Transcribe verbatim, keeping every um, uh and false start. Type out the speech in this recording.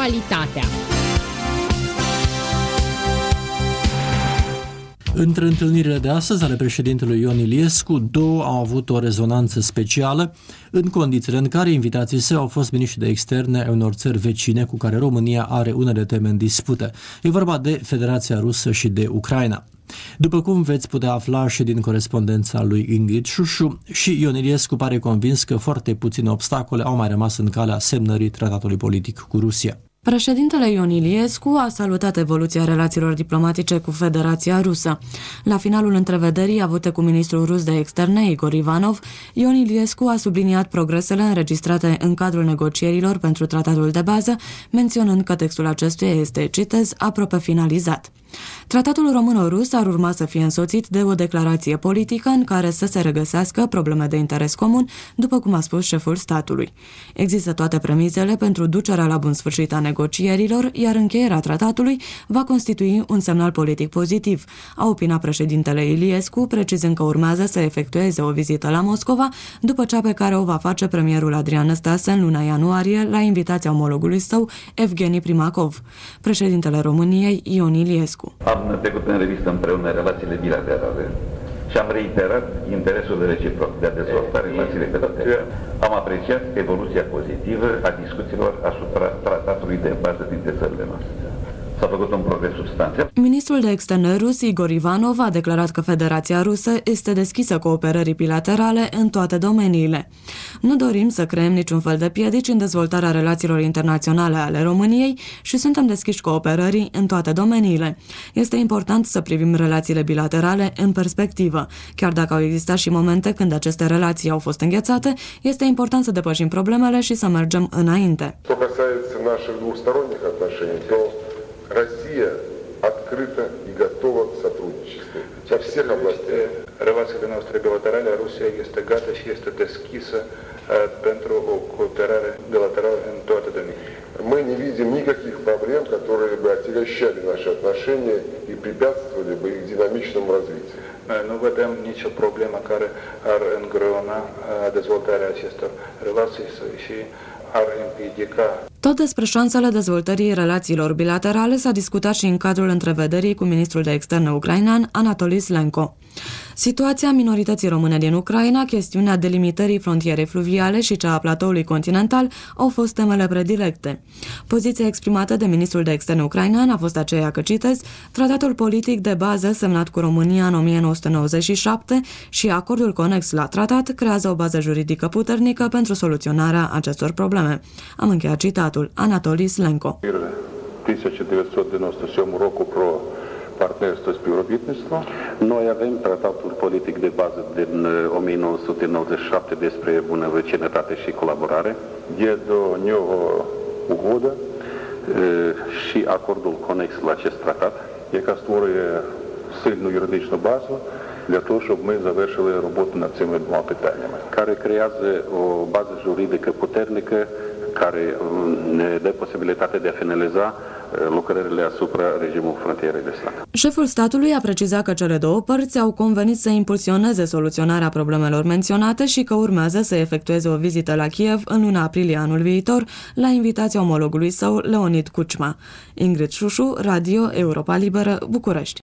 actualitatea. Între întâlnirile de astăzi ale președintelui Ion Iliescu, două au avut o rezonanță specială, în condițiile în care invitații săi au fost miniștri de externe ai unor țări vecine cu care România are unele teme în dispută. E vorba de Federația Rusă și de Ucraina. După cum veți putea afla și din corespondența lui Ingrid Șușu, și Ion Iliescu pare convins că foarte puține obstacole au mai rămas în calea semnării tratatului politic cu Rusia. Președintele Ion Iliescu a salutat evoluția relațiilor diplomatice cu Federația Rusă. La finalul întrevederii avute cu ministrul rus de externe, Igor Ivanov, Ion Iliescu a subliniat progresele înregistrate în cadrul negocierilor pentru tratatul de bază, menționând că textul acestuia este, citez, aproape finalizat. Tratatul româno-rus ar urma să fie însoțit de o declarație politică în care să se regăsească probleme de interes comun, după cum a spus șeful statului. Există toate premizele pentru ducerea la bun sfârșit a negocierilor, iar încheierea tratatului va constitui un semnal politic pozitiv, a opinat președintele Iliescu, precizând că urmează să efectueze o vizită la Moscova, după cea pe care o va face premierul Adrian Năstase în luna ianuarie, la invitația omologului său, Evgeni Primakov. Președintele României, Ion Iliescu. Am trecut în revistă împreună relațiile bilaterale și am reiterat interesul reciproc de a dezvolta relațiile bilaterale. Am apreciat evoluția pozitivă a discuțiilor asupra tratatului de bază dintre țările noastre. S-a făcut un progres substanțial. Ministrul de externe rus, Igor Ivanov, a declarat că Federația Rusă este deschisă cooperării bilaterale în toate domeniile. Nu dorim să creăm niciun fel de piedici în dezvoltarea relațiilor internaționale ale României și suntem deschiși cooperării în toate domeniile. Este important să privim relațiile bilaterale în perspectivă. Chiar dacă au existat și momente când aceste relații au fost înghețate, este important să depășim problemele și să mergem înainte. Россия открыта и готова к сотрудничеству во всех областях. Relațiile noastre bilaterale, Rusia este gata și este deschisă pentru o cooperare bilaterală în toate domeniile. Мы не видим никаких проблем, которые бы отягощали наши отношения и препятствовали бы их динамичному развитию. Noi nu vedem nicio problemă care ar îngreuna dezvoltarea acestor relații și ar împiedica. Tot despre șansele dezvoltării relațiilor bilaterale s-a discutat și în cadrul întrevederii cu ministrul de externe ucrainean, Anatoli Slenko. Situația minorității române din Ucraina, chestiunea delimitării frontierei fluviale și cea a platoului continental au fost temele predilecte. Poziția exprimată de ministrul de externe ucrainean a fost aceea că, citez, tratatul politic de bază semnat cu România în o mie nouă sute nouăzeci și șapte și acordul conex la tratat creează o bază juridică puternică pentru soluționarea acestor probleme. Am încheiat citatul. Anatoli Slenko. тисяча дев'ятсот дев'яносто сьомого року про партнерство і співробітництво. Noi avem tratatul politic de bază din o mie nouă sute nouăzeci și șapte despre bună vecinătate și colaborare. Є до нього угода și acordul conex la acest tratat, яка створює сильну юридичну базу для того, щоб ми завершили роботу над цими двома питаннями. Care creează o bază juridică puternică care ne dă posibilitatea de a finaliza lucrările asupra regimului frontierei de stat. Șeful statului a precizat că cele două părți au convenit să impulsioneze soluționarea problemelor menționate și că urmează să efectueze o vizită la Kiev în luna aprilie anul viitor, la invitația omologului său, Leonid Kuchma. Ingrid Șușu, Radio Europa Liberă, București.